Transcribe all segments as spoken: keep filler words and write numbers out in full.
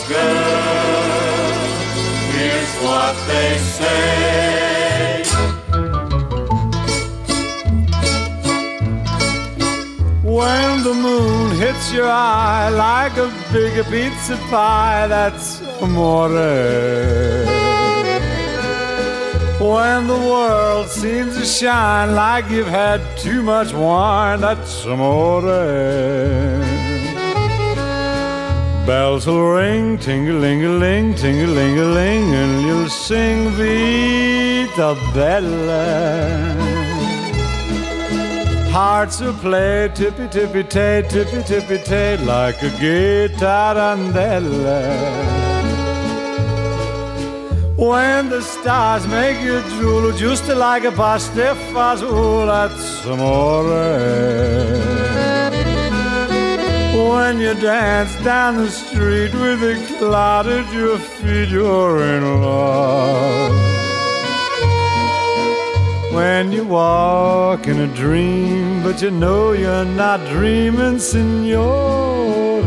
looks good. Here's what they say. When the moon hits your eye like a big pizza pie, that's amore. When the world seems to shine like you've had too much wine, that's amore. Bells will ring, ting-a-ling-a-ling, ting-a-ling-a-ling, and you'll sing Vita Bella. Hearts will play tippy-tippy-tay, tippy-tippy-tay, like a gay tarantella. When the stars make you drool, just like a pasta fazool, that's amore. When you dance down the street with a cloud at your feet, you're in love. When you walk in a dream, but you know you're not dreaming, signore.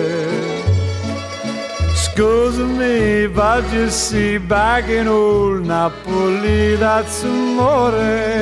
Scusa me, but you see, back in old Napoli, that's amore.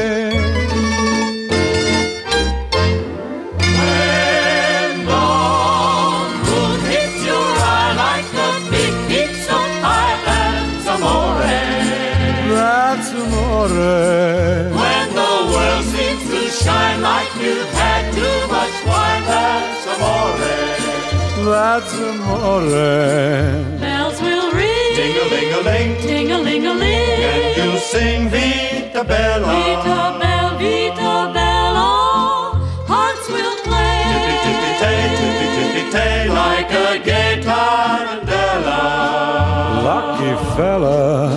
When the moon hits your eye like a big pizza pie, that's amore. That's amore. When the world seems to shine like you've had too much wine, that's amore. That's amore. Bells will ring, ting-a-ling-a-ling, ting-a-ling-a-ling, and you'll sing Vita Bella. Vita Bella, Vita Bella. Hearts will play, tippy-tippy-tay, tippy-tippy-tay, like a gay tarantella. Lucky fella.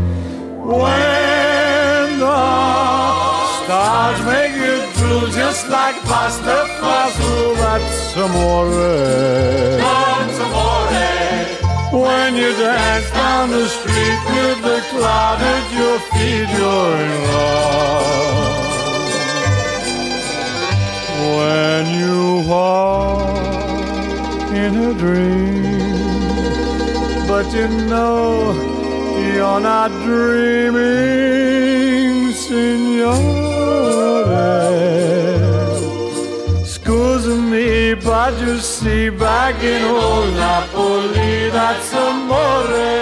When the stars make you drool, just like pasta fazool, that's amore. That's amore. When you dance down the street with the cloud at your feet, you're in love. When you walk in a dream, but you know you're not dreaming, signore. Scusa me, but you see, back in old Napoli, that's amore.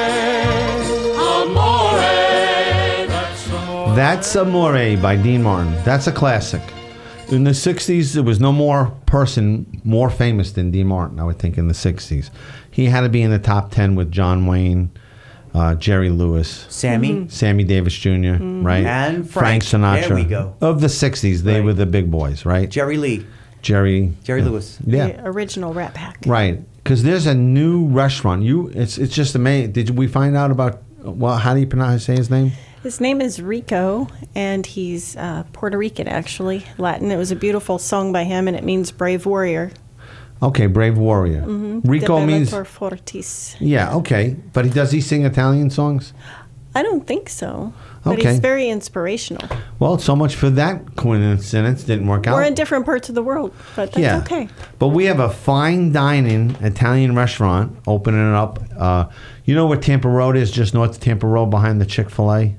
Amore. That's amore. That's Amore by Dean Martin. That's a classic. In the sixties, there was no more person more famous than Dean Martin, I would think, in the sixties. He had to be in the top ten with John Wayne, uh, Jerry Lewis, Sammy, mm-hmm. Sammy Davis Junior, mm-hmm. right? And Frank. Frank Sinatra. There we go. Of the sixties, they right. were the big boys, right? Jerry Lee. Jerry. Jerry yeah. Lewis. Yeah. The original Rat Pack. Right. Because there's a new restaurant. You, it's it's just amazing. Did we find out about, well, how do you pronounce, say his name? His name is Rico, and he's uh, Puerto Rican, actually, Latin. It was a beautiful song by him, and it means brave warrior. Okay, brave warrior. Mm-hmm. Rico means... Bellator Fortis. Yeah, okay. But he, does he sing Italian songs? I don't think so. But Okay. he's very inspirational. Well, so much for that coincidence. Didn't work out. We're in different parts of the world, but that's yeah. okay. But we have a fine dining Italian restaurant opening up. Uh, you know where Tampa Road is? Just north of Tampa Road behind the Chick-fil-A?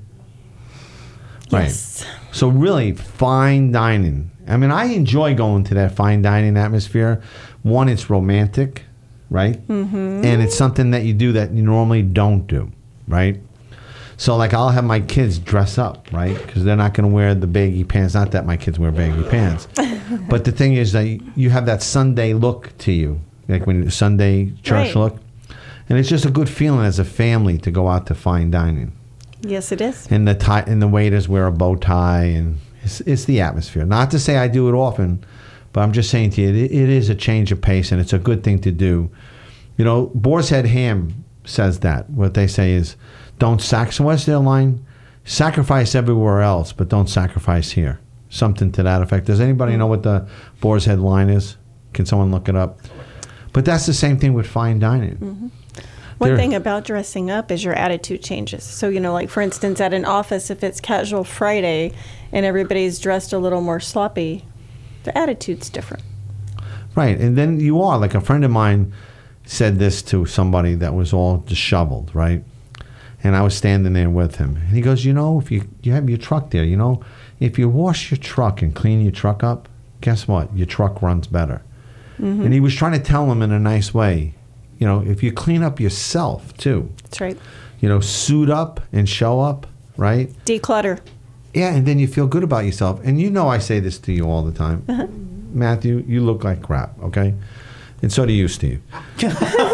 Yes. Right. So really fine dining. I mean, I enjoy going to that fine dining atmosphere. One, it's romantic, right? Mm-hmm. And it's something that you do that you normally don't do, right? So, like, I'll have my kids dress up, right? Because they're not going to wear the baggy pants. Not that my kids wear baggy pants. But the thing is that you have that Sunday look to you, like when Sunday church Right. look. And it's just a good feeling as a family to go out to fine dining. Yes, it is. And the tie, and the waiters wear a bow tie, and it's, it's the atmosphere. Not to say I do it often, but I'm just saying to you, it, it is a change of pace, and it's a good thing to do. You know, Boar's Head Ham says that. What they say is, don't sacrifice. What's their line? Sacrifice everywhere else, but don't sacrifice here. Something to that effect. Does anybody know what the Boar's Head line is? Can someone look it up? But that's the same thing with fine dining. Mm-hmm. One There- thing about dressing up is your attitude changes. So, you know, like, for instance, at an office, if it's casual Friday and everybody's dressed a little more sloppy, the attitude's different. Right, and then you are. Like a friend of mine, said this to somebody that was all disheveled, right? And I was standing there with him. And he goes, you know, if you, you have your truck there, you know, if you wash your truck and clean your truck up, guess what? Your truck runs better. Mm-hmm. And he was trying to tell him in a nice way, you know, if you clean up yourself too. That's right. You know, suit up and show up, right? Declutter. Yeah, and then you feel good about yourself. And you know I say this to you all the time. Uh-huh. Matthew, you look like crap, okay? And so do you, Steve. but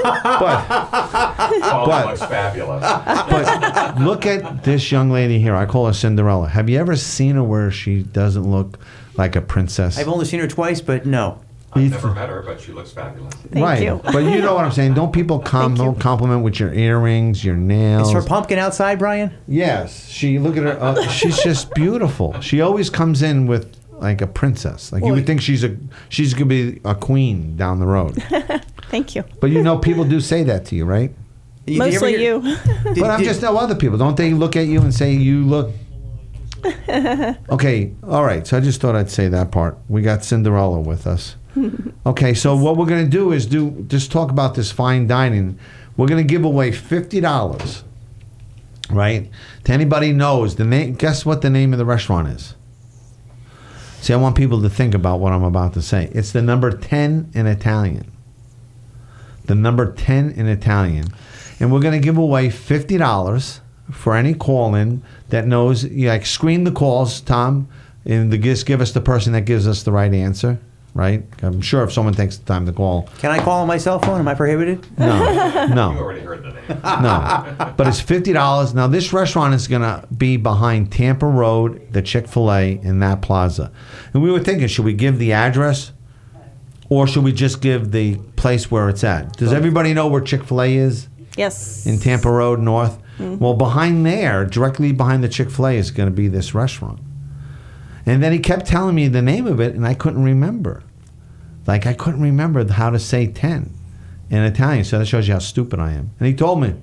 Paul but, looks fabulous. But look at this young lady here. I call her Cinderella. Have you ever seen her where she doesn't look like a princess? I've only seen her twice, but no. I've never met her, but she looks fabulous. Thank right. you. But you know what I'm saying. Don't people com- you. compliment with your earrings, your nails? Is her pumpkin outside, Brian? Yes. She look at her. Uh, she's just beautiful. She always comes in with like a princess. Like Well, you would think she's a she's gonna be a queen down the road. Thank you. But you know, people do say that to you, right? Did Mostly ever you. hear- Did- But I'm did- just know other people. Don't they look at you and say you look? Okay, all right. So I just thought I'd say that part. We got Cinderella with us. Okay, so what we're gonna do is do just talk about this fine dining. We're gonna give away fifty dollars, right? To anybody knows the name. Guess what the name of the restaurant is? See, I want people to think about what I'm about to say. It's the number ten in Italian. The number ten in Italian. And we're going to give away fifty dollars for any call-in that knows, you like, screen the calls, Tom, and the, just give us the person that gives us the right answer, right? I'm sure if someone takes the time to call. Can I call on my cell phone? Am I prohibited? No, You no. already heard the name. No, but it's fifty dollars. Now, this restaurant is going to be behind Tampa Road, the Chick-fil-A in that plaza. And we were thinking, should we give the address or should we just give the place where it's at? Does everybody know where Chick-fil-A is Yes. in Tampa Road North? Mm-hmm. Well, behind there, directly behind the Chick-fil-A is going to be this restaurant. And then he kept telling me the name of it, and I couldn't remember. Like, I couldn't remember how to say ten in Italian, so that shows you how stupid I am. And he told me.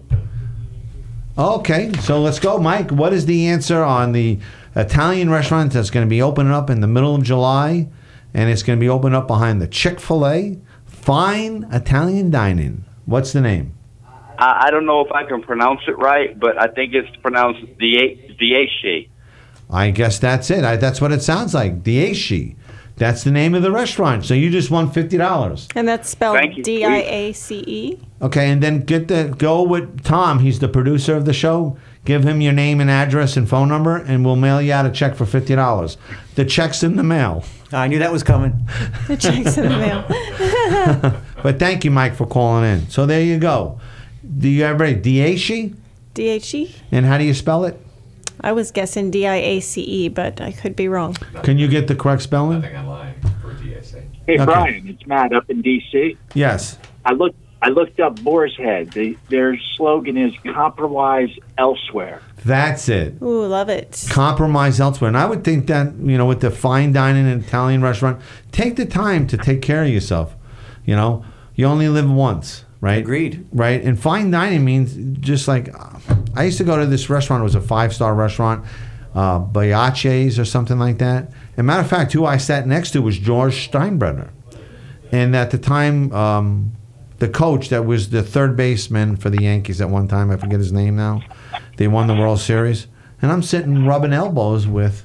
Okay, so let's go, Mike. What is the answer on the Italian restaurant that's going to be opening up in the middle of July, and it's going to be opened up behind the Chick-fil-A? Fine Italian Dining. What's the name? I, I don't know if I can pronounce it right, but I think it's pronounced Dieci. I guess that's it. I, that's what it sounds like. Dieci. That's the name of the restaurant. So you just won fifty dollars. And that's spelled Thank you. D I A C E. Okay, and then get the go with Tom. He's the producer of the show. Give him your name and address and phone number, and we'll mail you out a check for fifty dollars. The check's in the mail. I knew that was coming. The check's in the mail. But thank you, Mike, for calling in. So there you go. Do you have ready? Dieci? D H E? And how do you spell it? I was guessing D I A C E, but I could be wrong. Can you get the correct spelling? Nothing online for D S A. Hey, Okay. Brian, it's Matt up in D C. Yes. I looked I looked up Boar's Head. The, their slogan is compromise elsewhere. That's it. Ooh, love it. Compromise elsewhere. And I would think that, you know, with the fine dining and Italian restaurant, take the time to take care of yourself. You know, you only live once, right? Agreed. Right? And fine dining means just like, I used to go to this restaurant. It was a five-star restaurant, uh, Biaches or something like that. And matter of fact, who I sat next to was George Steinbrenner. And at the time, um, the coach that was the third baseman for the Yankees at one time, I forget his name now. They won the World Series. And I'm sitting rubbing elbows with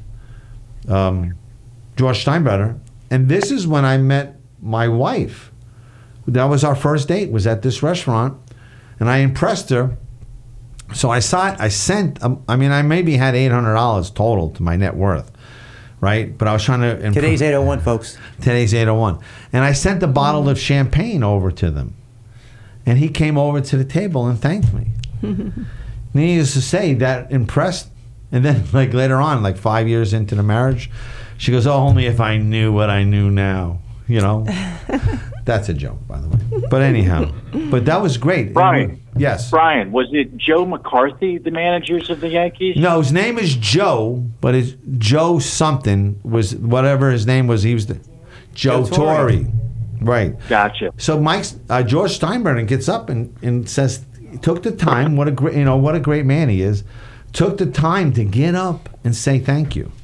um, George Steinbrenner. And this is when I met my wife. That was our first date, was at this restaurant. And I impressed her. So I saw, I sent, um, I mean, I maybe had eight hundred dollars total to my net worth, right? But I was trying to... Imp- Today's eight oh one, folks. Today's eight oh one. And I sent a bottle of champagne over to them. And he came over to the table and thanked me. Needless to say, that impressed. And then, like, later on, like five years into the marriage, she goes, oh, only if I knew what I knew now. You know? That's a joke, by the way. But anyhow, but that was great. Brian. Yes. Brian, was it Joe McCarthy, the managers of the Yankees? No, his name is Joe, but it's Joe something was whatever his name was. He was the Joe, Joe Torre. Torre. Right. Gotcha. So Mike's uh, George Steinbrenner gets up and, and says, took the time. What a great, you know, what a great man he is. Took the time to get up and say thank you.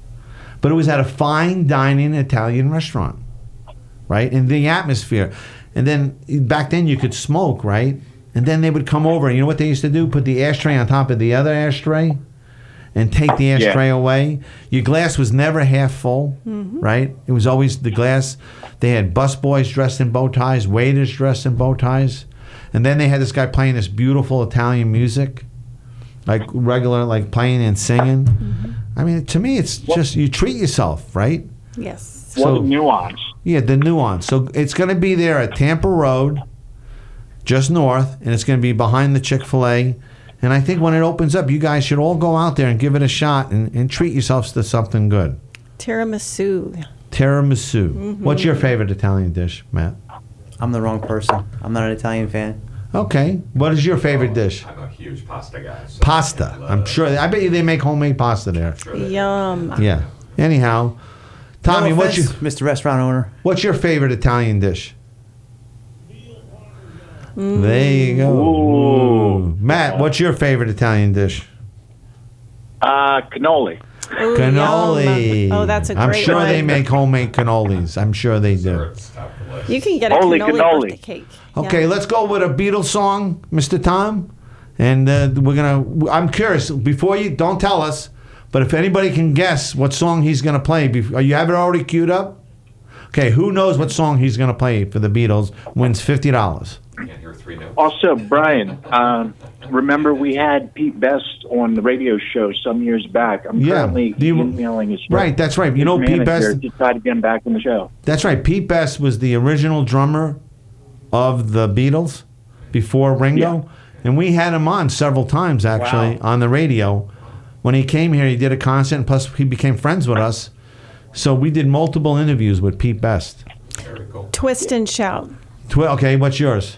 But it was at a fine dining Italian restaurant, right? In the atmosphere. And then back then you could smoke, right? And then they would come over, and you know what they used to do? Put the ashtray on top of the other ashtray and take the ashtray Yeah. away. Your glass was never half full, right? It was always the glass. They had busboys dressed in bow ties, waiters dressed in bow ties. And then they had this guy playing this beautiful Italian music, like regular, like playing and singing. I mean, to me, it's just, you treat yourself, right? Yes. What So- a nuance. Yeah, the nuance. So it's going to be there at Tampa Road, just north, and it's going to be behind the Chick-fil-A. And I think when it opens up, you guys should all go out there and give it a shot and, and treat yourselves to something good. Tiramisu. Tiramisu. What's your favorite Italian dish, Matt? I'm the wrong person. I'm not an Italian fan. Okay. What is your favorite dish? I'm a huge pasta guy. So Pasta. I love- I'm sure. I bet you they make homemade pasta there. Sure they do. Yum. Yeah. Anyhow, Tommy, No what's your offense, Mister Restaurant Owner? what's your favorite Italian dish? There you go. Ooh. Matt, what's your favorite Italian dish? Uh, cannoli. Ooh, Cannoli. yum. Oh, that's a I'm great sure one. they make homemade cannolis. I'm sure they do. Desserts, top of the list. You can get a Holy cannoli, cannoli. birthday cake. Okay, Yeah. let's go with a Beatles song, Mister Tom. And uh, we're gonna. I'm curious. Before you, don't tell us. But if anybody can guess what song he's gonna play, before, you have it already queued up. Okay, who knows what song he's gonna play for the Beatles wins fifty dollars. Can't hear three notes. Also, Brian, um, remember we had Pete Best on the radio show some years back. I'm Yeah. currently Do you- emailing his Right, that's right. You know, his Pete manager Best. to try to get him back on the show. That's right. Pete Best was the original drummer of the Beatles before Ringo. And we had him on several times, actually, Wow. on the radio. When he came here, he did a concert, and plus he became friends with us. So we did multiple interviews with Pete Best. Very cool. Twist and shout. Tw- okay, what's yours?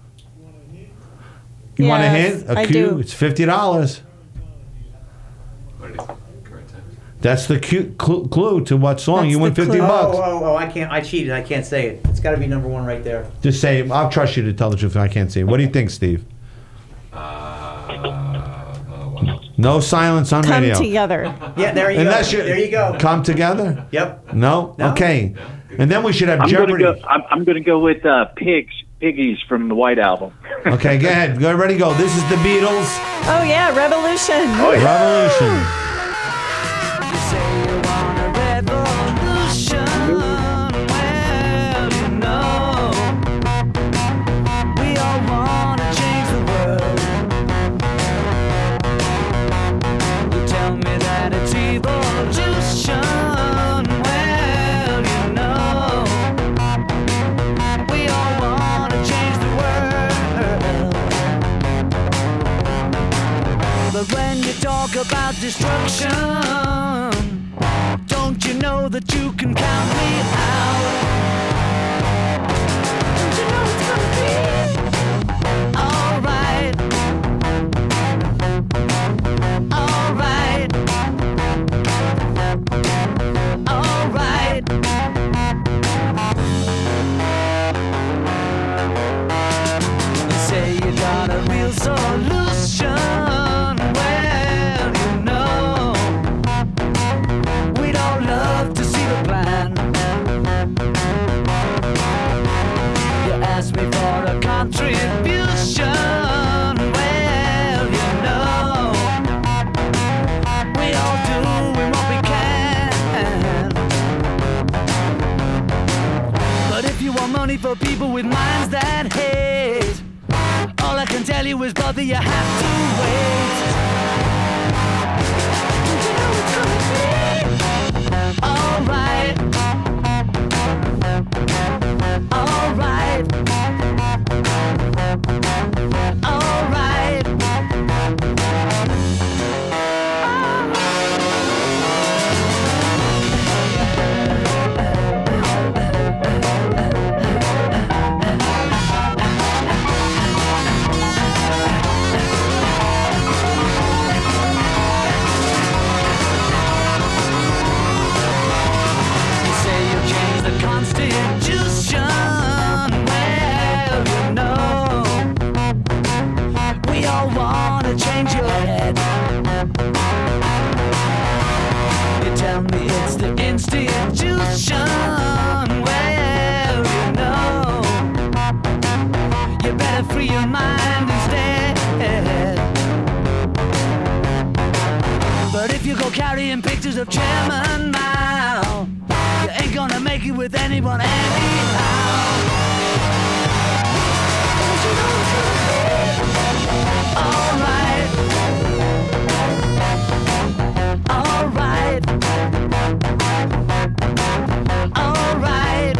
You want a Yes, hint? A I cue? do. It's fifty dollars. What do you think? Current time? That's the cue, cl- clue to what song. That's you win the fifty clue. bucks. Oh, oh, oh, I can't. I cheated. I can't say it. It's got to be number one right there. Just say it. I'll trust you to tell the truth. I can't see it. What do you think, Steve? Uh, uh, well, No silence on Come radio. together. Yeah, there you Unless go. you There you go. come together. Yep. No? No. Okay. And then we should have I'm going to Jeopardy. go. I'm, I'm going to go with uh, Pigs, Piggies from the White Album. Okay, go ahead. Go ready, go. This is the Beatles. Oh, yeah, Revolution. Oh, yeah. Revolution. But when you talk about destruction, don't you know that you can count me out? Don't you know it's gonna be alright? Alright. Alright. You say you got a real solution. Well, you know, we'd all love to see the plan. You asked me for a contribution. Well, you know, we all doing what we can. But if you want money for people with minds that hate, all I can tell you is, brother, you have to wait. Don't you know it's gonna be alright? Alright. Alright. You say you changed the Constitution. Well, you know, we all wanna change your head. You tell me it's the institution. Well, you know, carrying pictures of Chairman Mao. You ain't gonna make it with anyone anyhow. Alright. Alright. Alright.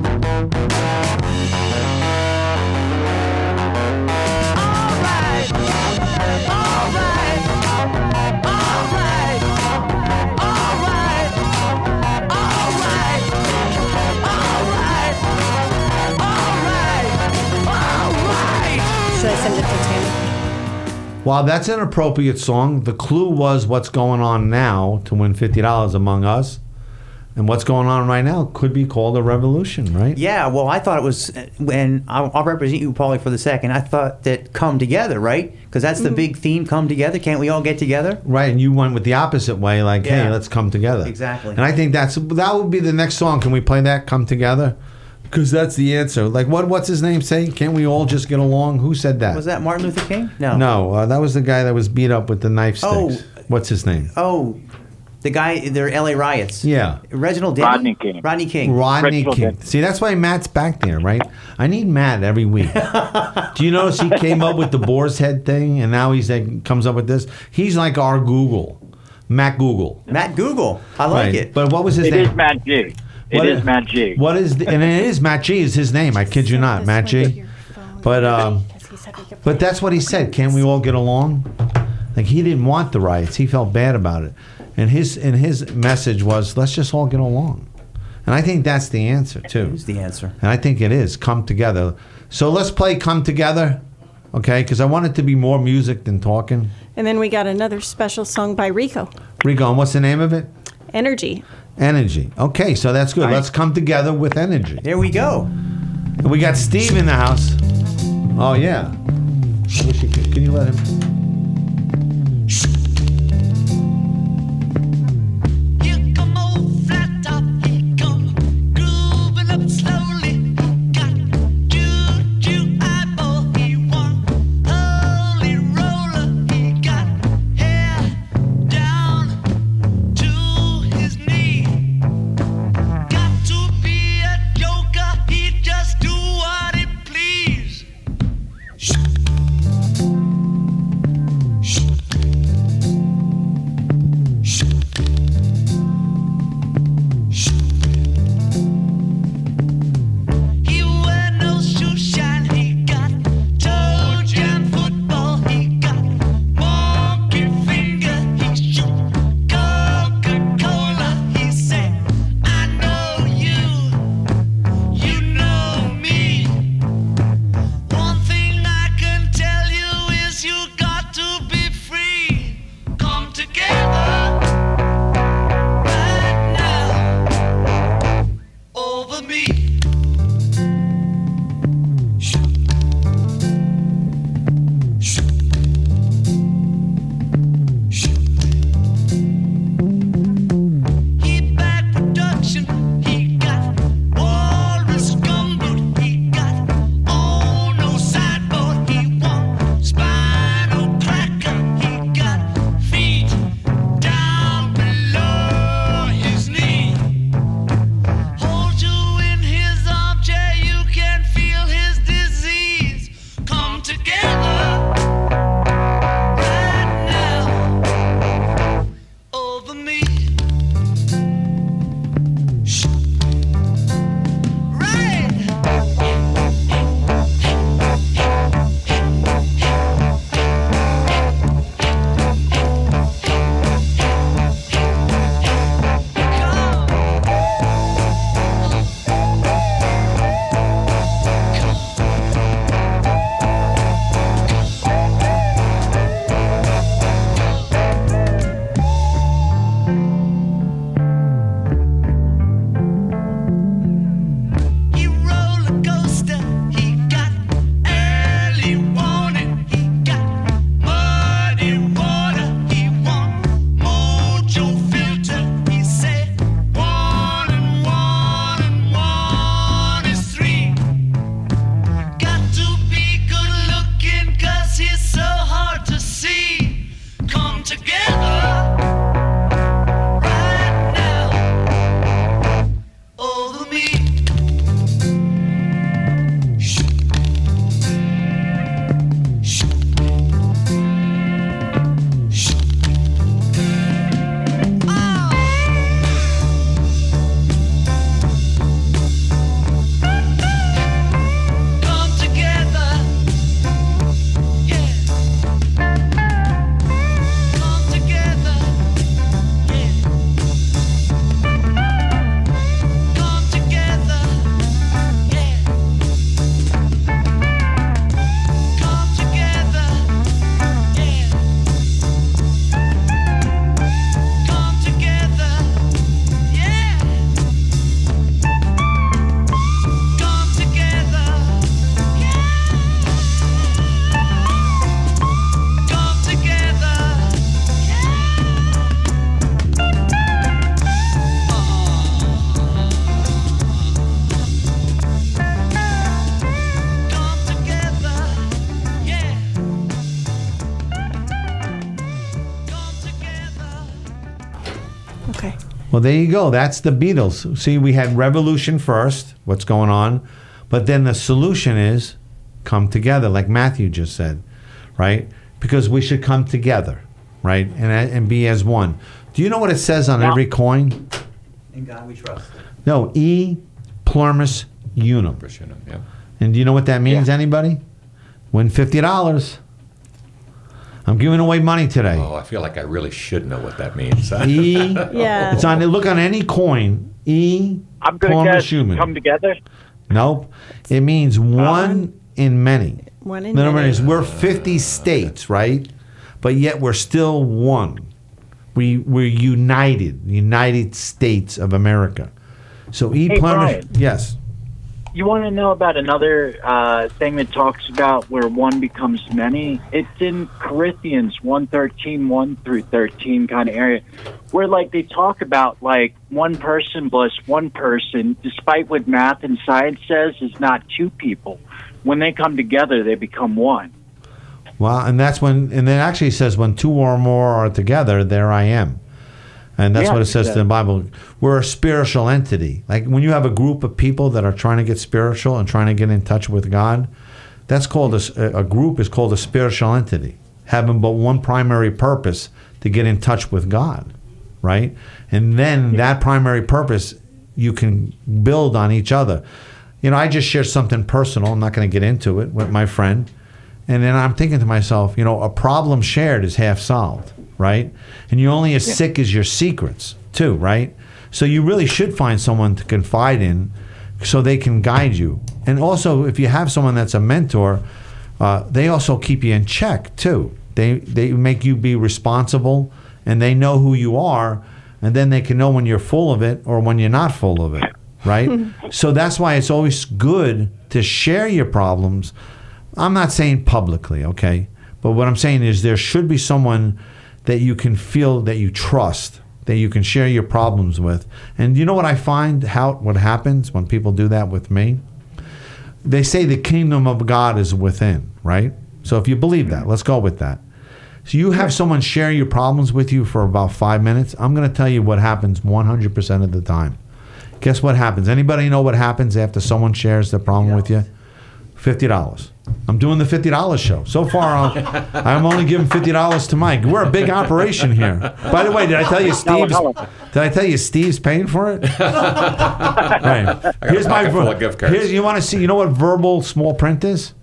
Alright. Alright. Alright. Alright. Alright. Alright. Alright. Alright. Should I send it to Tammy? While that's an appropriate song, the clue was what's going on now to win fifty dollars Among Us. And what's going on right now could be called a revolution, right? Yeah, well, I thought it was, and I'll, I'll represent you, Paulie, for the second. I thought that come together, right? Because that's the big theme, come together. Can't we all get together? Right, and you went with the opposite way, like, hey, Yeah. let's come together. Exactly. And I think that's that would be the next song. Can we play that, Come Together? Because that's the answer. Like, what? what's his name say? Can't we all just get along? Who said that? Was that Martin Luther King? No. No, uh, that was the guy that was beat up with the knife sticks. Oh. What's his name? Oh, the guy, their L A riots. Yeah. Reginald Denny? Rodney King. Rodney King. Rodney Reginald King. Denny. See, that's why Matt's back there, right? I need Matt every week. Do you notice he came up with the boar's head thing, and now he's like, comes up with this? He's like our Google, Matt Google. Matt Google. I like Right. it. But what was his It name? is Matt G. It What is is- Matt G. What is the, and it is Matt G is his name. I kid you not, Matt G. But um, but that's what he said. Can't we all get along? Like, he didn't want the riots. He felt bad about it, and his and his message was, let's just all get along. And I think that's the answer too. Here's the answer. And I think it is come together. So let's play Come Together, okay? Because I want it to be more music than talking. And then we got another special song by Rico, Rico, and what's the name of it? Energy. Energy. Okay, so that's good. Let's come together with energy. There we go. And we got Steve in the house. Oh, yeah. I wish you could. Can you let him? Here come old flat top, he come grooving up slowly. Got juju eyeball, he one holy roller. He got hair down to his knee. Got to be a joker, he just do what he please. Okay. Well, there you go. That's the Beatles. See, we had revolution first, what's going on, but then the solution is come together, like Matthew just said, right? Because we should come together, right, and and be as one. Do you know what it says on every coin? In God we trust. No, E pluribus unum. Yeah. And do you know what that means, anybody? Win fifty dollars. I'm giving away money today. Oh, I feel like I really should know what that means. E. Yeah. It's on. Look on any coin. E. I'm going to pluribus guess unum. come together. Nope. It means one in many. One in In other many. words, we're fifty states, right? But yet we're still one. We we're united, United States of America. So E Hey, pluribus. Brian. Yes. You want to know about another uh, thing that talks about where one becomes many? It's in Corinthians one thirteen, one through thirteen kind of area, where like they talk about like one person plus one person, despite what math and science says, is not two people. When they come together, they become one. Well, and that's when, and then actually says, when two or more are together, there I am. And that's Yeah, what it says in the exactly. Bible. We're a spiritual entity. Like when you have a group of people that are trying to get spiritual and trying to get in touch with God, that's called a, a group is called a spiritual entity, having but one primary purpose to get in touch with God, right? And then that primary purpose, you can build on each other. You know, I just shared something personal. I'm not going to get into it with my friend. And then I'm thinking to myself, you know, a problem shared is half solved, right? And you're only as sick as your secrets, too, right? So you really should find someone to confide in so they can guide you. And also, if you have someone that's a mentor, uh, they also keep you in check, too. They, they make you be responsible, and they know who you are, and then they can know when you're full of it or when you're not full of it, right? So that's why it's always good to share your problems. I'm not saying publicly, okay? But what I'm saying is there should be someone that you can feel that you trust, that you can share your problems with. And you know what I find, how what happens when people do that with me? They say the kingdom of God is within, right? So if you believe that, let's go with that. So you have someone share your problems with you for about five minutes. I'm going to tell you what happens one hundred percent of the time. Guess what happens? Anybody know what happens after someone shares their problem with you? fifty dollars. I'm doing the fifty dollars show. So far, I'm, I'm only giving fifty dollars to Mike. We're a big operation here. By the way, did I tell you Steve's? Did I tell you Steve's paying for it? Right. Here's my full of gift cards. Here's you want to see. You know what verbal small print is?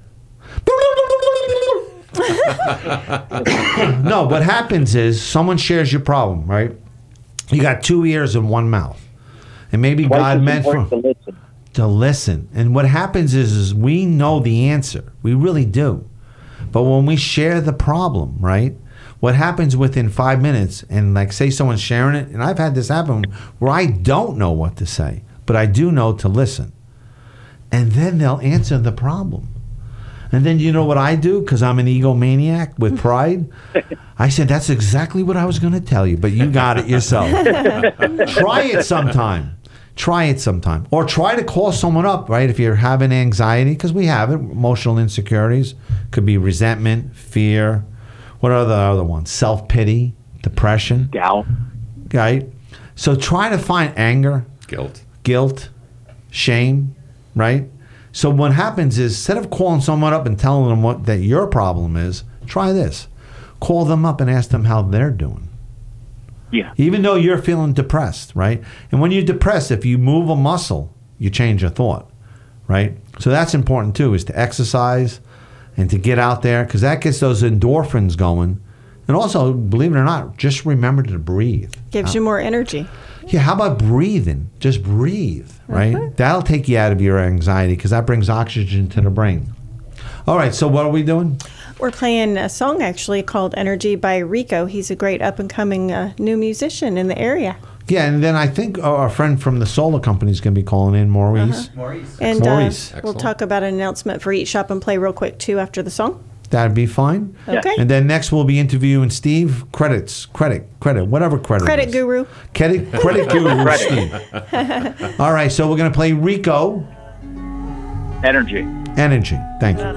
No. What happens is someone shares your problem, right? You got two ears and one mouth, and maybe Twice God as meant for. important to listen. To listen. And what happens is, is we know the answer. We really do. But when we share the problem, right? What happens within five minutes, and like say someone's sharing it, and I've had this happen where I don't know what to say, but I do know to listen. And then they'll answer the problem. And then you know what I do? Because I'm an egomaniac with pride. I said, that's exactly what I was going to tell you, but you got it yourself. Try it sometime. Try it sometime. Or try to call someone up, right? If you're having anxiety, because we have it, emotional insecurities. Could be resentment, fear. What are the other ones? Self-pity, depression. Doubt. Right? So try to find anger, Guilt. guilt, shame, right? So what happens is, instead of calling someone up and telling them what that your problem is, try this. Call them up and ask them how they're doing. Yeah. Even though you're feeling depressed, right? And when you're depressed, if you move a muscle, you change your thought, right? So that's important too, is to exercise and to get out there, because that gets those endorphins going. And also, believe it or not, just remember to breathe. Gives you more energy. Yeah, how about breathing? Just breathe, right? Mhm. That'll take you out of your anxiety, because that brings oxygen to the brain. All right, so what are we doing? We're playing a song actually called Energy by Rico. He's a great up-and-coming uh, new musician in the area. Yeah, and then I think our friend from the solar company is going to be calling in, Maurice. Uh-huh. Maurice. And Maurice. Uh, we'll talk about an announcement for Eat, Shop, and Play real quick, too, after the song. That'd be fine. Okay. And then next we'll be interviewing Steve. Credits, credit, credit, whatever credit. Credit is. guru. Credit, credit guru Steve. All right, so we're going to play Rico. Energy. Energy. Thank you.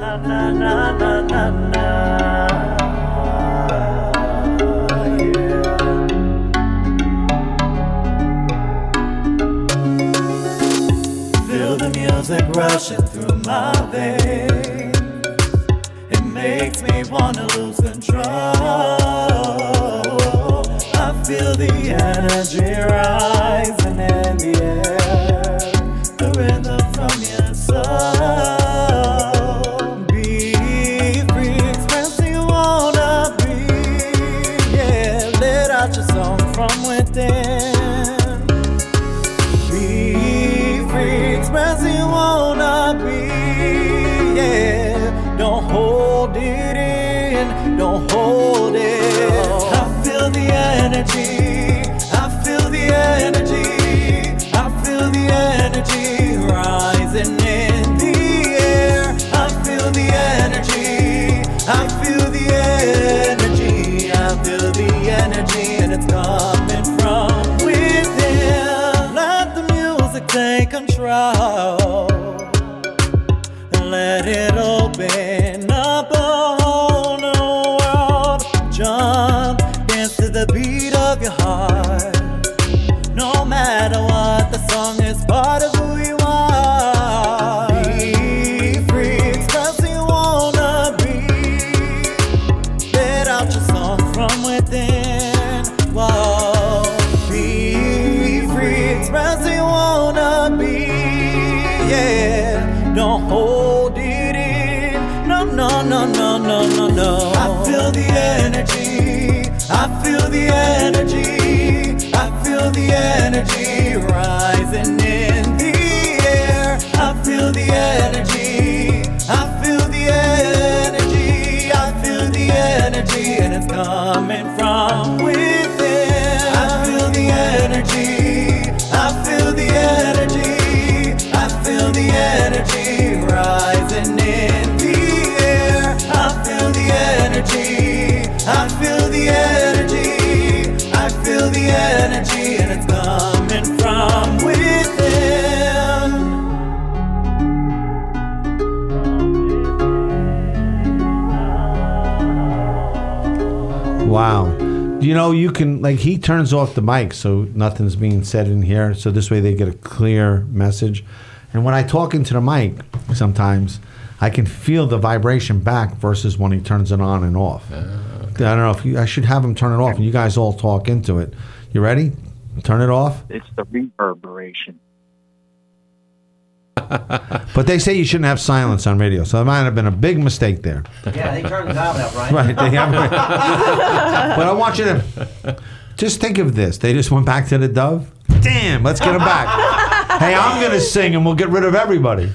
music rushing through my veins. It makes me wanna lose control. I feel the energy rising in the air, the rhythm from your soul. Be free, express who you wanna be. Yeah, let out your song from within. Be free, express who you wanna be. Yeah, don't hold it in, don't hold it. I feel the energy, I feel the energy, I feel the energy rising in the air. I feel the energy, I feel the energy, I feel the energy, and it's coming from within. Let the music take control and let it open up a whole new world. Jump, dance to the beat of your heart. No matter what, the song is part of who you are. Be free, express who you wanna be. Let out your song from within. Whoa. Be free, express who you wanna be. Yeah, don't hold it in. No, no, no, no, no, no, no. I feel the energy, I feel the energy, I feel the energy rising in the air. I feel the energy, I feel the energy, I feel the energy, and it's coming from within. I feel the energy, I feel the energy, I feel the energy rising in the air. I feel the energy, I feel the energy, I feel the energy, and it's coming from within. Wow. You know, you can, like, he turns off the mic so nothing's being said in here. So this way they get a clear message. And when I talk into the mic, sometimes I can feel the vibration back versus when he turns it on and off. Uh, I don't know if you, I should have him turn it off and you guys all talk into it. You ready? Turn it off. It's the reverberation. But they say you shouldn't have silence on radio, so it might have been a big mistake there. Yeah, they turned the dial out, right? Right. They have, but I want you to just think of this. They just went back to the dove. Damn, let's get them back. Hey, I'm going to sing and we'll get rid of everybody.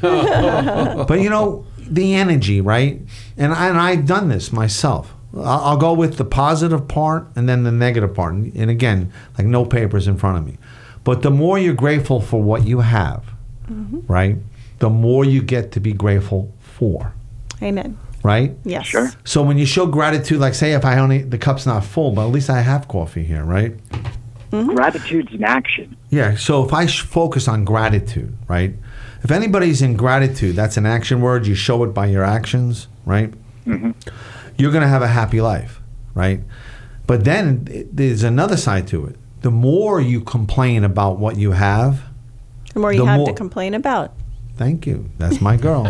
But you know, the energy, right? And, I, and I've done this myself. I'll, I'll go with the positive part and then the negative part. And, and again, like no papers in front of me. But the more you're grateful for what you have, mm-hmm. right, the more you get to be grateful for. Amen. Right? Yes. Sure. So when you show gratitude, like say if I only, the cup's not full, but at least I have coffee here, right? Mm-hmm. Gratitude's an action. Yeah, so if I sh- focus on gratitude, right? If anybody's in gratitude, that's an action word. You show it by your actions, right? Mm-hmm. You're going to have a happy life, right? But then it, there's another side to it. The more you complain about what you have, The more you the have more, to complain about. Thank you. That's my girl.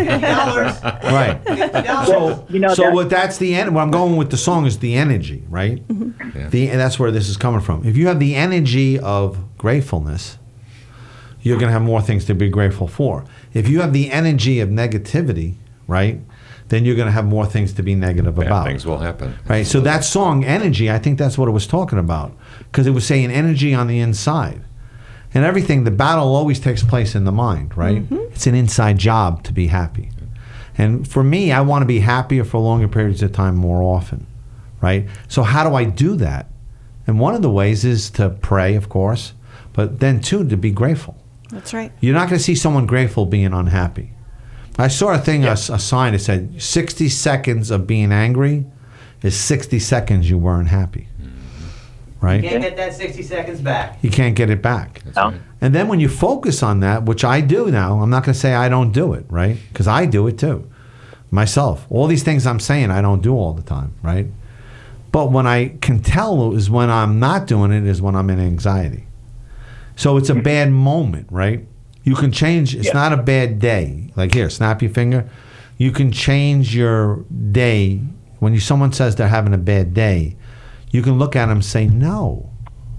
Right. So, you know, so that- what that's the end. What I'm going with the song is the energy, right? Mm-hmm. Yeah. The and that's where this is coming from. If you have the energy of gratefulness, you're going to have more things to be grateful for. If you have the energy of negativity, right, then you're going to have more things to be negative Bad about. things will happen. Right. So that song, Energy, I think that's what it was talking about, because it was saying energy on the inside. And everything, the battle always takes place in the mind, right? Mm-hmm. It's an inside job to be happy. And for me, I want to be happier for longer periods of time more often, right? So how do I do that? And one of the ways is to pray, of course, but then too, to be grateful. That's right. You're not going to see someone grateful being unhappy. I saw a thing, yeah. a, a sign that said sixty seconds of being angry is sixty seconds you weren't happy. Right? You can't get that sixty seconds back. You can't get it back. That's right. And then when you focus on that, which I do now, I'm not going to say I don't do it, right? Because I do it too, myself. All these things I'm saying I don't do all the time, right? But when I can tell is when I'm not doing it is when I'm in anxiety. So it's a bad moment, right? You can change. It's Yeah. not a bad day. Like here, snap your finger. You can change your day. When you, someone says they're having a bad day, you can look at them and say, no,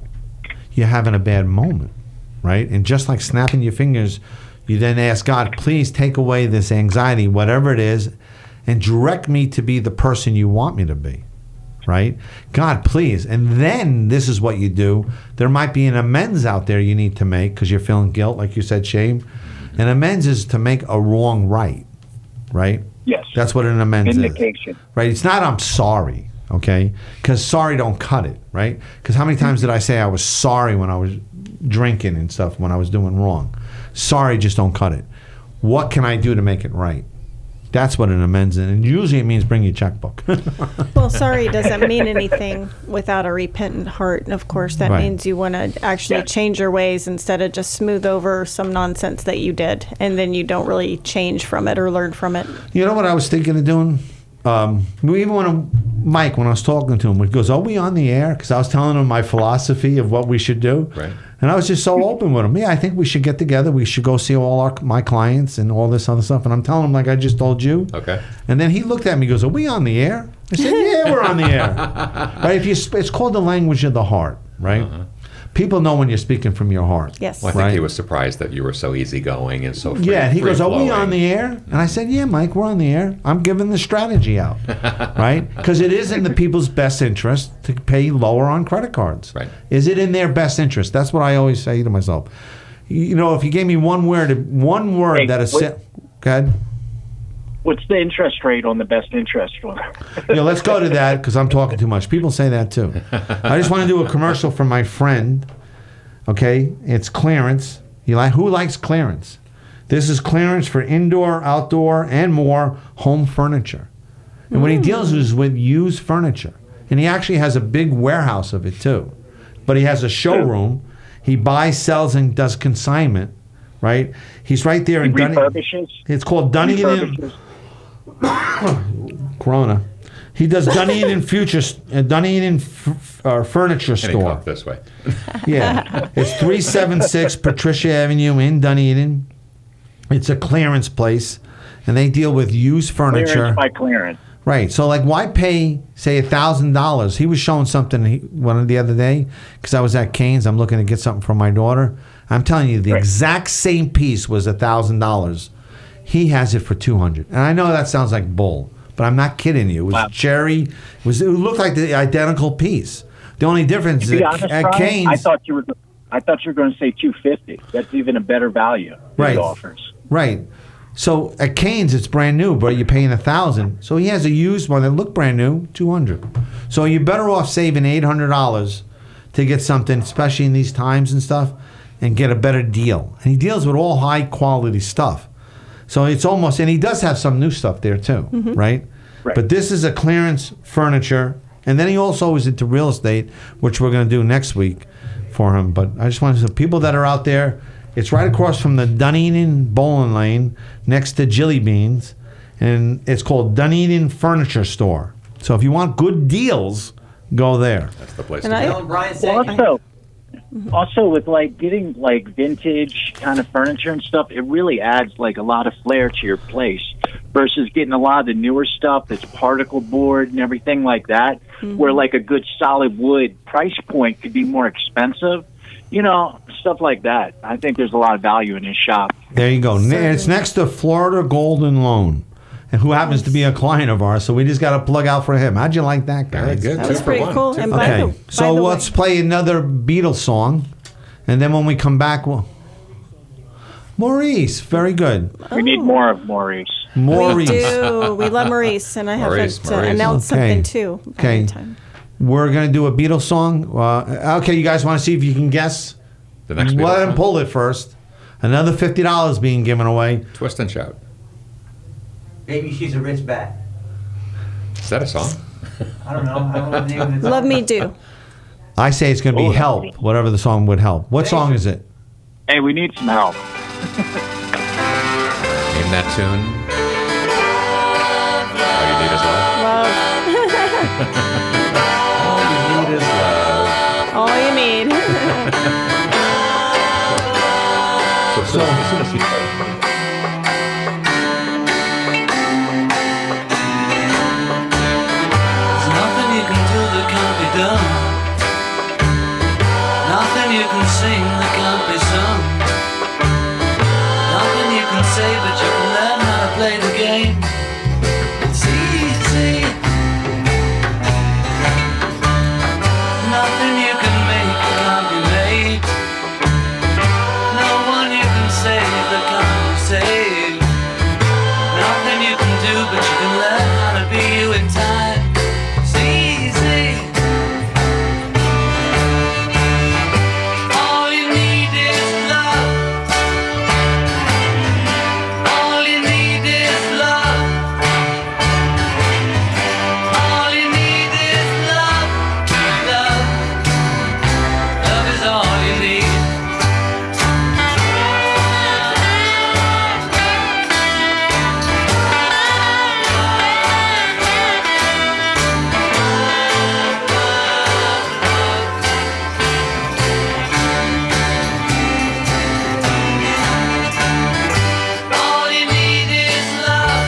you're having a bad moment, right? And just like snapping your fingers, you then ask God, please take away this anxiety, whatever it is, and direct me to be the person you want me to be, right? God, please. And then this is what you do. There might be an amends out there you need to make because you're feeling guilt, like you said, shame. An amends is to make a wrong right, right? Yes. That's what an amends Vindication. is. Right? It's not I'm sorry, okay? Because sorry don't cut it, right? Because how many times did I say I was sorry when I was drinking and stuff, when I was doing wrong? Sorry just don't cut it. What can I do to make it right? That's what an amends is. And usually it means bring your checkbook. Well, sorry doesn't mean anything without a repentant heart. And of course, that Right. means you want to actually Yeah. change your ways instead of just smooth over some nonsense that you did. And then you don't really change from it or learn from it. You know what I was thinking of doing? Um, even when Mike, when I was talking to him, he goes, "Are we on the air?" Because I was telling him my philosophy of what we should do, Right. and I was just so open with him. Yeah, I think we should get together. We should go see all our my clients and all this other stuff. And I'm telling him like I just told you. Okay. And then he looked at me, and goes, "Are we on the air?" I said, "Yeah, we're on the air." Right? If you, sp- it's called the language of the heart, right? Uh-huh. People know when you're speaking from your heart. Yes. Well, I think Right. he was surprised that you were so easygoing and so free. Yeah, he goes, "Are we free-flowing." on the air?" And I said, "Yeah, Mike, we're on the air. I'm giving the strategy out, right? Because it is in the people's best interest to pay lower on credit cards. Right. Is it in their best interest? That's what I always say to myself. You know, if you gave me one word, one word Hey, that is, what- si- go ahead. What's the interest rate on the best interest one? Yeah, let's go to that because I'm talking too much. People say that too. I just want to do a commercial for my friend. Okay, it's clearance. You like who likes clearance? This is clearance for indoor, outdoor, and more home furniture. And what he deals with is with used furniture, and he actually has a big warehouse of it too. But he has a showroom. He buys, sells, and does consignment. Right? He's right there in Dunning. Refurbishes. It's called Dunning and Refurbishes. Corona. He does Dunedin Future, uh, Dunedin f- uh, Furniture And he Store. talked this way. Yeah, it's three seven six Patricia Avenue in Dunedin. It's a clearance place, and they deal with used furniture. Clearance by clearance. Right. So, like, why pay, say, a thousand dollars? He was showing something he, one the other day because I was at Cane's. I'm looking to get something for my daughter. I'm telling you, the Right. exact same piece was a thousand dollars. He has it for two hundred. And I know that sounds like bull, but I'm not kidding you. It was Wow. cherry. It was. It looked like the identical piece. The only difference To is be at, honest, at Brian, Cane's. I thought you were. I thought you were going to say two fifty. That's even a better value. that Right. It offers. Right. So at Cane's, it's brand new, but you're paying a thousand. So he has a used one that looked brand new, two hundred. So you're better off saving eight hundred dollars to get something, especially in these times and stuff, and get a better deal. And he deals with all high quality stuff. So it's almost, and he does have some new stuff there too, right? Right. But this is a clearance furniture, and then he also is into real estate, which we're going to do next week for him. But I just wanted to, people that are out there. It's right across from the Dunedin Bowling Lane, next to Jilly Beans, and it's called Dunedin Furniture Store. So if you want good deals, go there. That's the place And to I- go. Tell him Brian Well, said also, also with like getting like vintage kind of furniture and stuff, it really adds like a lot of flair to your place versus getting a lot of the newer stuff that's particle board and everything like that, where like a good solid wood price point could be more expensive. You know, stuff like that. I think there's a lot of value in his shop. There you go. Ne- It's next to Florida Golden Loan, and who happens to be a client of ours. So we just got to plug out for him. How'd you like that, Very guys? good. That Two was for pretty one. cool. Two And for by one. Okay, the- so the let's way- play another Beatles song, and then when we come back, we'll. Maurice, very good. We need more of Maurice. Maurice. We do. We love Maurice, and I Maurice, have to Maurice. announce Okay. something too. Okay. Anytime. We're gonna do a Beatles song. Uh, okay, you guys want to see if you can guess? The next Let Beatles him song? pull it first. Another fifty dollars being given away. Twist and Shout. Baby, she's a rich bat. Is that a song? I don't know. I don't know the name of the Love Me Do. I say it's gonna be Oh, Help. Whatever the song would help. What song is it? Hey, we need some help. Name that tune. All you need is love. Love. All you need is love. All you need. So, So So- as soon as he started. There's nothing you can do that can't be done. Nothing you can sing that can't be sung. Nothing you can say, but you can learn how to play the game. It's easy. Nothing you can make that can't be made. No one you can save that can't be saved. Nothing you can do, but you can learn how to be you in time. It's easy. All you need is love. All you need is love. All you need is love. Love. Love is all you need. All you need is love.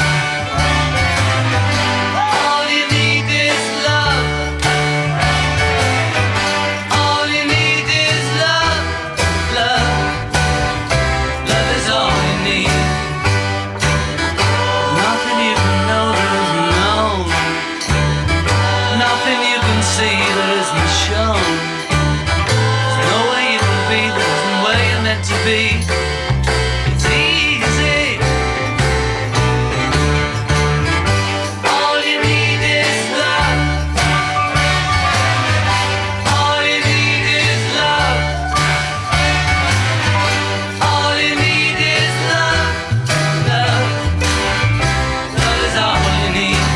All you need is love. All you need is love. Love. Love is all you need. Nothing you can know that isn't known. Nothing you can see that isn't shown. There's no way you can be that isn't where you're meant to be. It's easy. All you need is love. All you need is love. All you need is love. Love. Love is all you need.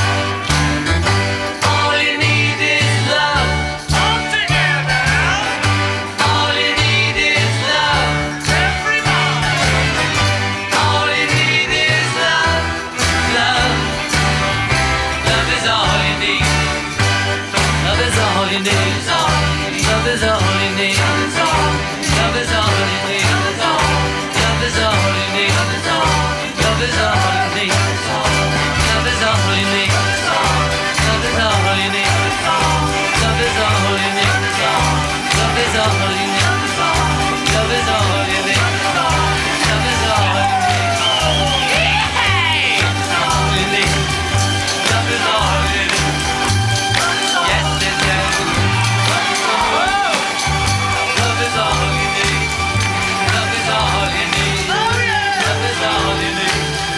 All you need is love. All together. All you need is love. Everybody. All you need is love. Love. Love is all you need. Love is all you need. Love is all you need. Love is all you need. Love is all you need. Love is all you need. Love is all you need. Love is all you need. Love is all you need. Love is all you need. Love is all you need. Love is all you need. All you need. Love is all you need. Yes, it is. Love is all you need. Love is all you need. Love is all you need.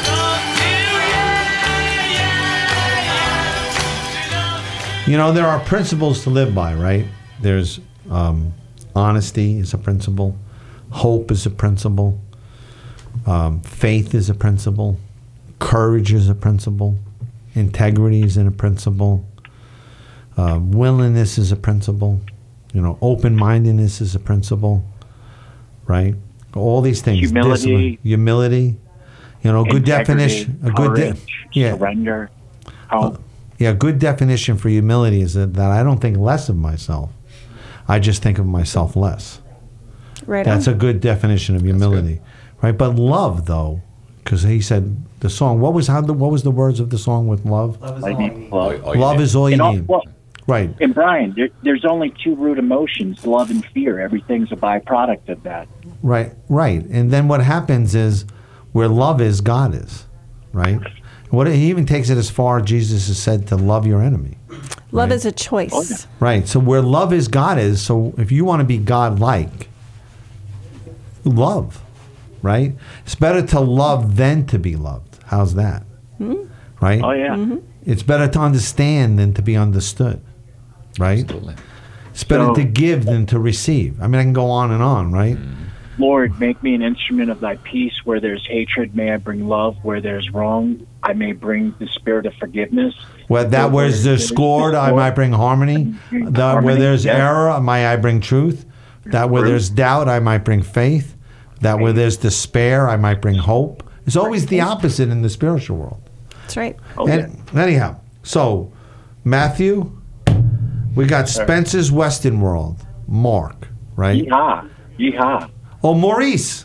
You know, there are principles to live by, right? There's um, honesty is a principle. Hope is a principle. Um, faith is a principle. Courage is a principle. Integrity is a principle. Uh, willingness is a principle. You know, open-mindedness is a principle, right? All these things. Humility. Discipline, humility. You know, good Integrity, definition. A good, de- courage, yeah. surrender. How, Yeah, a good definition for humility is that, that I don't think less of myself. I just think of myself less. Right That's on. a good definition of humility, right? But love, though, because he said the song. What was how? The, what was the words of the song with love? Love is I all mean, you need. love. All you Love need. is all you And all- need. well, Right. And Brian, there, there's only two root emotions, love and fear. Everything's a byproduct of that. Right. Right. And then what happens is, where love is, God is, right? What he even takes it as far. Jesus has said to love your enemy. Love Right. is a choice. Oh, yeah. Right. So where love is, God is. So if you want to be God-like, love, right? It's better to love than to be loved. How's that? Right? Oh, yeah. It's better to understand than to be understood, right? Absolutely. It's better So- to give than to receive. I mean, I can go on and on, right? Lord, make me an instrument of thy peace. Where there's hatred, may I bring love. Where there's wrong, I may bring the spirit of forgiveness. Where that where there's discord, I might bring harmony. That where Harmony, there's yeah. error, may I bring truth. That where Truth. there's doubt, I might bring faith. That where there's despair, I might bring hope. It's always the opposite in the spiritual world. That's right. Oh, yeah. And, anyhow, so Matthew, we got Spencer's Western World, Mark, right? Yeehaw. Yeehaw. Oh, Maurice.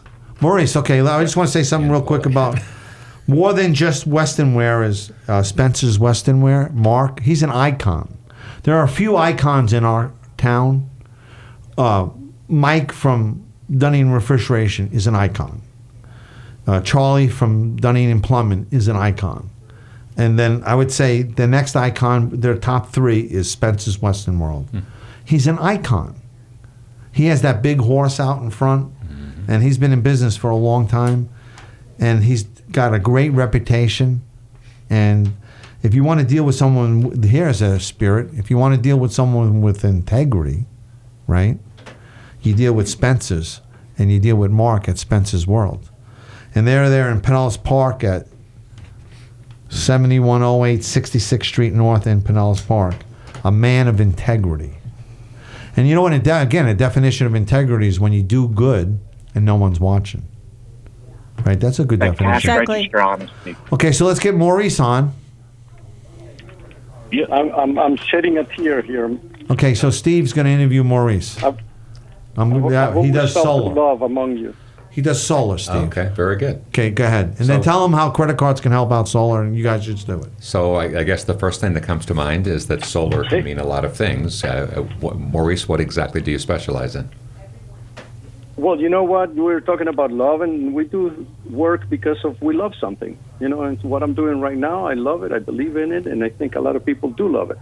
Maurice, okay, I just want to say something real quick about more than just Western wear is uh, Spencer's Western wear. Mark, he's an icon. There are a few icons in our town. Uh, Mike from Dunning Refrigeration is an icon. Uh, Charlie from Dunning and Plumbing is an icon. And then I would say the next icon, their top three, is Spencer's Western World. Hmm. He's an icon. He has that big horse out in front, mm-hmm. and he's been in business for a long time, and he's got a great reputation. And if you want to deal with someone, here's a spirit, if you want to deal with someone with integrity, right, you deal with Spencer's, and you deal with Mark at Spencer's World. And they're there in Pinellas Park at seventy-one oh eight sixty-sixth Street North in Pinellas Park. A man of integrity. And you know what, again, a definition of integrity is when you do good and no one's watching. Right? That's a good That cash definition. Exactly. register honesty. Okay, so let's get Maurice on. Yeah, I'm, I'm, I'm shedding a tear here. Okay, so Steve's going to interview Maurice. I've- Um, I hope- I yeah, hope he we does felt the solar. love among you. He does solar, Steve. Okay, very good. Okay, go ahead. And then So- tell him how credit cards can help out solar, and you guys should do it. So I, I guess the first thing that comes to mind is that solar can mean a lot of things. Uh, uh, what, Maurice, what exactly do you specialize in? Well, you know what? We were talking about love, and we do work because of we love something. You know, and what I'm doing right now, I love it. I believe in it, and I think a lot of people do love it.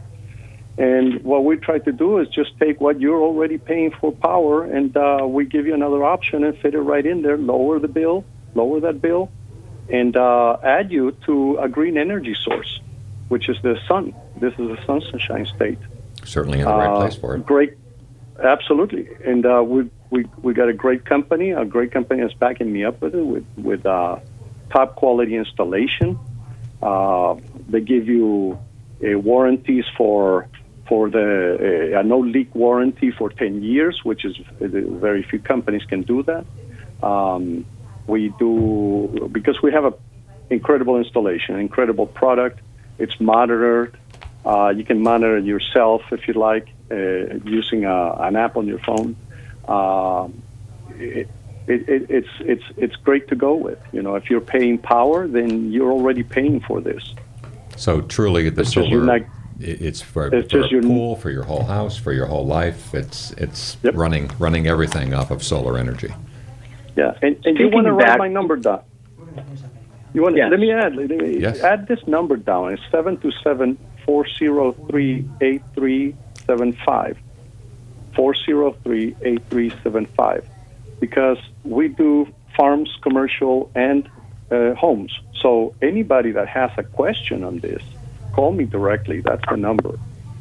And what we try to do is just take what you're already paying for power, and uh, we give you another option and fit it right in there, lower the bill, lower that bill, and uh, add you to a green energy source, which is the sun. This is a sunshine state. Certainly in the right Uh, place for it. Great, absolutely. And uh, we we we got a great company. A great company that's backing me up with it, with with uh, top quality installation. Uh, they give you uh, warranties for for the uh, a no leak warranty for ten years, which is uh, very few companies can do that. Um, we do because we have a incredible installation, incredible product. It's monitored. Uh, you can monitor it yourself if you like, uh, using a, an app on your phone. Uh, it, it, it, it's it's it's great to go with. You know, if you're paying power, then you're already paying for this. So truly, the It's just solar, your neg- i- it's for, it's for just a your- pool, for your whole house, for your whole life. It's it's Yep. running running everything off of solar energy. Yeah, and, and you Speaking want to write back- my number down. You want Yes. let me add let me Yes. add this number down. It's seven two seven four zero three eight three seven five. Four zero three eight three seven five, because we do farms, commercial, and uh, homes. So anybody that has a question on this, call me directly. That's the number.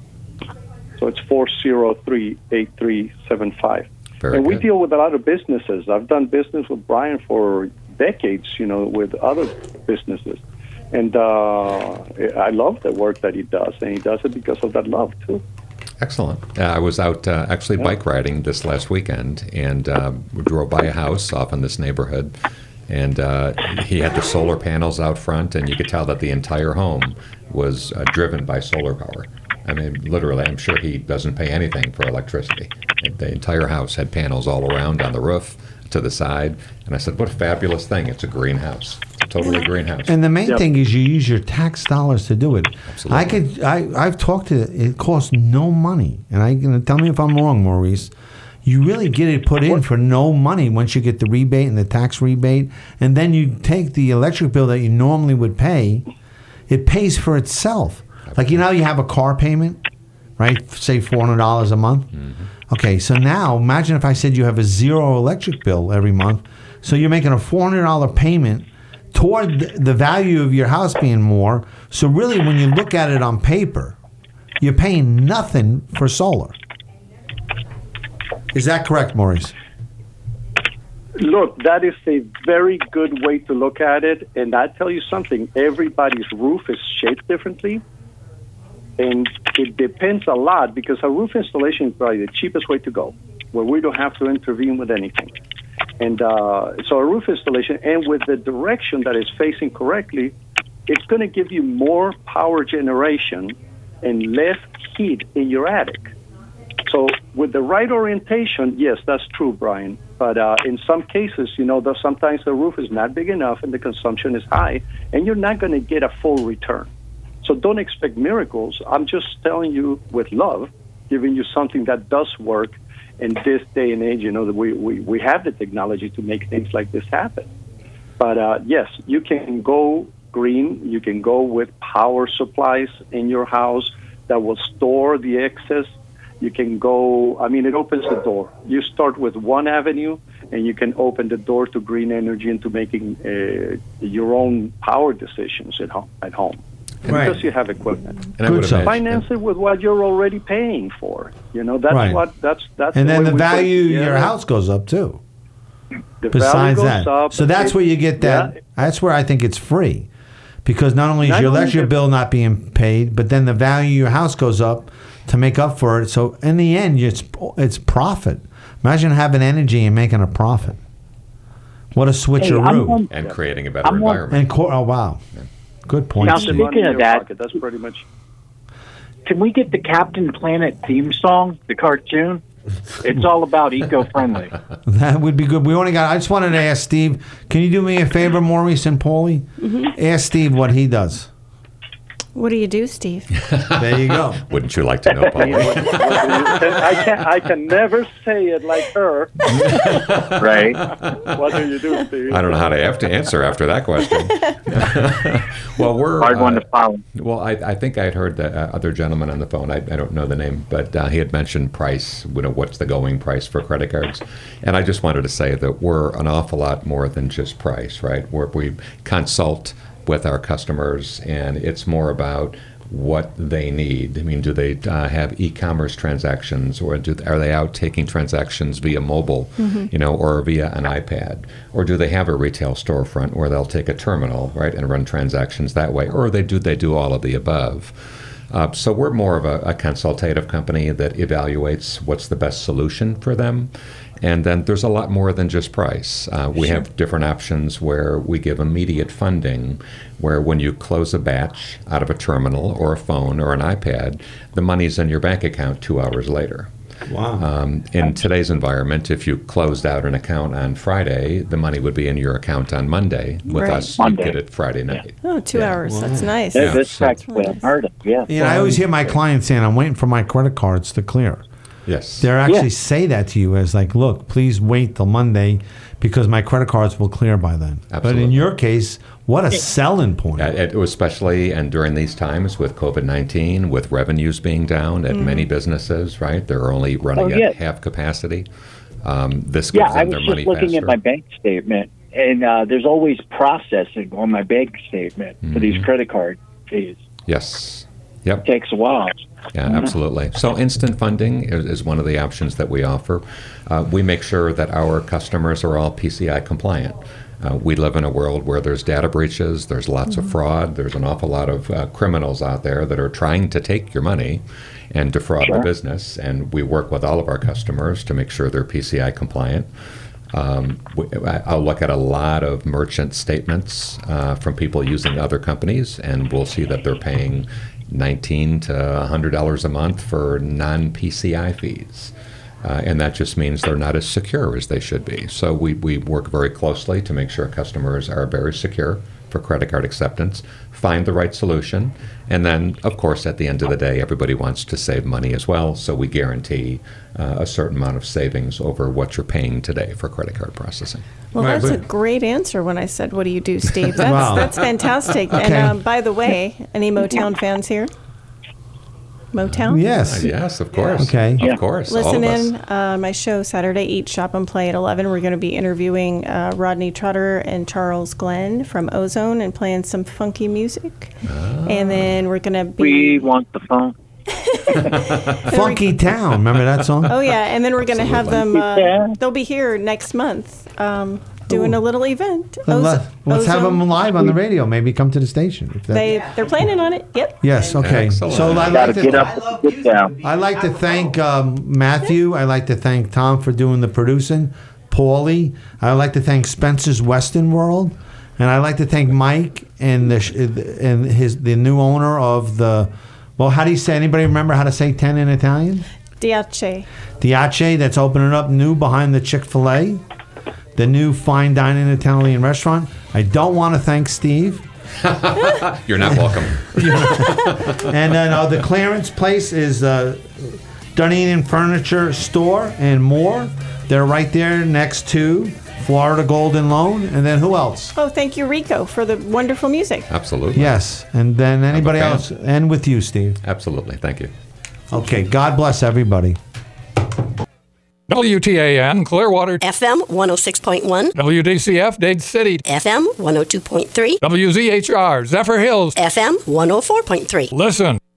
So it's four zero three eight three seven five. Very And we good. deal with a lot of businesses. I've done business with Brian for decades, you know, with other businesses. And uh, I love the work that he does, and he does it because of that love, too. Excellent. Uh, I was out uh, actually Yeah. bike riding this last weekend, and uh, we drove by a house off in this neighborhood, and uh, he had the solar panels out front, and you could tell that the entire home was uh, driven by solar power. I mean, literally, I'm sure he doesn't pay anything for electricity. The entire house had panels all around on the roof, to the side, and I said, what a fabulous thing. It's a greenhouse. It's a totally greenhouse. And the main Yep. thing is you use your tax dollars to do it. Absolutely. I could. I. I've talked to. It costs no money, and I can tell me if I'm wrong, Maurice. You really get it put in for no money once you get the rebate and the tax rebate, and then you take the electric bill that you normally would pay. It pays for itself. Like you know, you have a car payment, right? Say four hundred dollars a month. Mm-hmm. Okay, so now imagine if I said you have a zero electric bill every month, so you're making a four hundred dollars payment toward th- the value of your house being more. So really, when you look at it on paper, you're paying nothing for solar. Is that correct, Maurice? Look, that is a very good way to look at it. And I tell you something, everybody's roof is shaped differently. And it depends a lot because a roof installation is probably the cheapest way to go, where we don't have to intervene with anything. And uh, so a roof installation, and with the direction that is facing correctly, it's going to give you more power generation and less heat in your attic. So with the right orientation, yes, that's true, Brian. But uh, in some cases, you know, the, sometimes the roof is not big enough and the consumption is high, and you're not going to get a full return. So don't expect miracles. I'm just telling you with love, giving you something that does work in this day and age. You know, that we, we, we have the technology to make things like this happen. But uh, yes, you can go green. You can go with power supplies in your house that will store the excess. You can go, I mean, it opens the door. You start with one avenue, and you can open the door to green energy and to making uh, your own power decisions at home. At home. Right. Because you have equipment. And I would imagine- Finance it with what you're already paying for. You know, that's Right. what, that's, that's And then way the we put value it of your together. house goes up too. The Besides value that, goes up. so that's It- where you get that. yeah. That's where I think it's free, because not only is Not your only electric the- bill not being paid, but then the value of your house goes up to make up for it. So in the end, it's it's profit. Imagine having energy and making a profit. What a switcheroo! on- and creating a better I'm on- environment. and cor- oh wow, good point, Now, Steve. speaking Money in of your that- pocket, that's pretty much. Can we get the Captain Planet theme song, the cartoon? It's all about eco-friendly. That would be good. We only got. I just wanted to ask Steve. Can you do me a favor, Maurice and Paulie? Ask Steve what he does. What do you do, Steve? There you go. Wouldn't you like to know, Paul? I can I can never say it like her. Right. What do you do, Steve? I don't know how to have to answer after that question. Well, we're Hard one uh, to follow. Well, I, I think I'd heard the uh, other gentleman on the phone. I, I don't know the name, but uh, he had mentioned price. You know, what's the going price for credit cards? And I just wanted to say that we're an awful lot more than just price, right? We're, we consult with our customers, and it's more about what they need. I mean, do they uh, have e-commerce transactions, or do, are they out taking transactions via mobile, you know, or via an iPad? Or do they have a retail storefront where they'll take a terminal, right, and run transactions that way? Or they do they do all of the above? Uh, so we're more of a, a consultative company that evaluates what's the best solution for them. And then there's a lot more than just price. Uh, we Sure. have different options where we give immediate funding, where when you close a batch out of a terminal or a phone or an iPad, the money's in your bank account two hours later. Wow. Um, in today's environment, if you closed out an account on Friday, the money would be in your account on Monday. With Right. us, you Monday. get it Friday night. Oh, two Yeah. hours. That's nice. Yeah. That's so- practically unheard of. Yeah. You know, I always hear my clients saying, "I'm waiting for my credit cards to clear." Yes. They actually Yeah. say that to you as like, "Look, please wait till Monday, because my credit cards will clear by then." But in Absolutely. your case, what a selling point! Uh, it was especially, and during these times with COVID nineteen, with revenues being down at many businesses, right? They're only running Oh, yeah. at half capacity. Um, this gives Yeah, I them was their just money looking faster. at my bank statement, and uh, there's always processing on my bank statement for these credit card fees. Yes. Yep. Takes a while. Yeah, absolutely. So instant funding is, is one of the options that we offer. Uh, we make sure that our customers are all P C I compliant. Uh, we live in a world where there's data breaches, there's lots of fraud, there's an awful lot of uh, criminals out there that are trying to take your money and defraud the Sure. business. And we work with all of our customers to make sure they're P C I compliant. Um, we, I- I'll look at a lot of merchant statements uh, from people using other companies, and we'll see that they're paying nineteen to one hundred dollars a month for non-P C I fees. Uh, and that just means they're not as secure as they should be. So we, we work very closely to make sure customers are very secure for credit card acceptance, find the right solution, and then, of course, at the end of the day, everybody wants to save money as well, so we guarantee uh, a certain amount of savings over what you're paying today for credit card processing. Well, Right, that's a but- great answer when I said, "What do you do, Steve?" That's Wow. that's fantastic. Okay. And um, by the way, any Motown fans here? Motown? Yes. Uh, yes, of course. Okay. Of Yeah. course. all Listen of us. in uh, my show Saturday, Eat, Shop, and Play at eleven. We're going to be interviewing uh, Rodney Trotter and Charles Glenn from Ozone and playing some funky music. And then we're going to be... We want the phone. Funky Town. Remember that song? Oh, yeah. And then we're going to have them... Uh, Yeah. they'll be here next month um, doing a little event. Then Ozo- let, let's have Ozone. them live on the radio. Maybe come to the station. If that, They, they're planning on it. Yep. yes. Okay. Excellent. So I'd Gotta like get to. up and sit down. I'd like to thank um, Matthew. I'd like to thank Tom for doing the producing. Paulie. I'd like to thank Spencer's Western World, and I'd like to thank Mike and the sh- and his the new owner of the. Well, how do you say? Anybody remember how to say ten in Italian? Diache. Diache, that's opening up new behind the Chick-fil-A, the new fine dining Italian restaurant. I don't want to thank Steve. You're not welcome. And then uh, the clearance place is uh, Dunedin Furniture Store and more. They're right there next to Florida Golden Loan. And then who else? Oh, thank you, Rico, for the wonderful music. Absolutely. Yes. And then anybody fan. else? And with you, Steve. Absolutely. Thank you. Okay. God bless everybody. W T A N, Clearwater. F M one oh six point one. W D C F, Dade City. F M one oh two point three. W Z H R, Zephyr Hills. F M one oh four point three. Listen.